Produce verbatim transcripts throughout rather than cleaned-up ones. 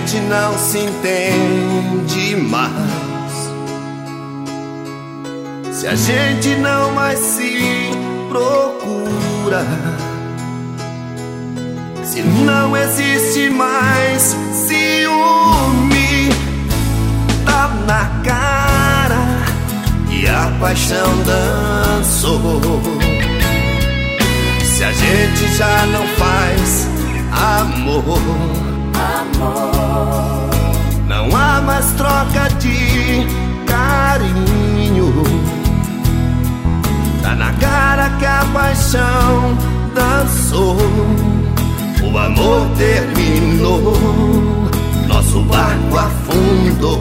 gente não se entende mais, se a gente não mais se procura, se não existe mais ciúme, tá na cara que a paixão dançou. Se a gente já não faz amor, amor, não há mais troca de carinho, tá na cara que a paixão dançou. O amor terminou, nosso barco afundou.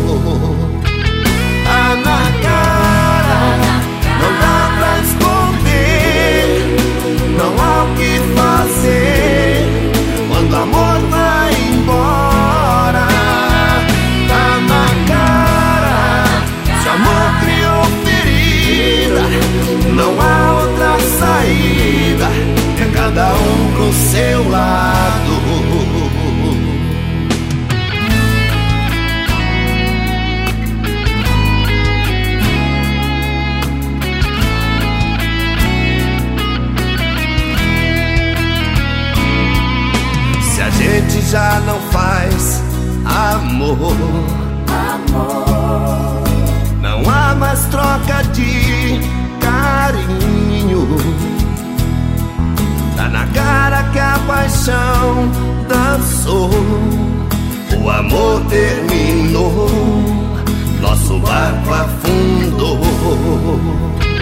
Tá na cara, não dá pra esconder, não há o que fazer quando o amor vai embora. Tá na cara, se o amor criou ferida, não há outra saída, é cada um pro seu lado. Se a gente já não faz amor, amor, não há mais troca de carinho, tá na cara que a paixão dançou. O amor terminou, nosso barco afundou.